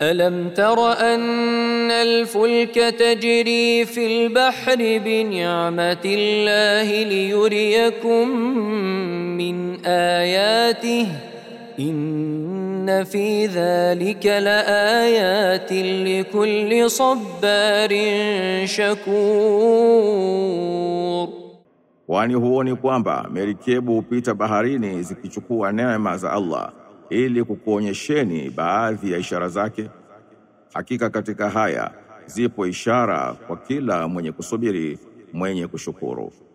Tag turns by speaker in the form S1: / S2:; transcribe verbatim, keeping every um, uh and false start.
S1: ألم تر أن الفلك تجري في البحر بنعمة الله ليريكم من آياته إن في ذلك لآيات لكل صبار شكور.
S2: Kwani huoni kwamba merikebu hupita baharini zikichukua neema za Allah ili kukuonyesheni baadhi ya ishara zake? Hakika katika haya zipo ishara kwa kila mwenye kusubiri, mwenye kushukuru.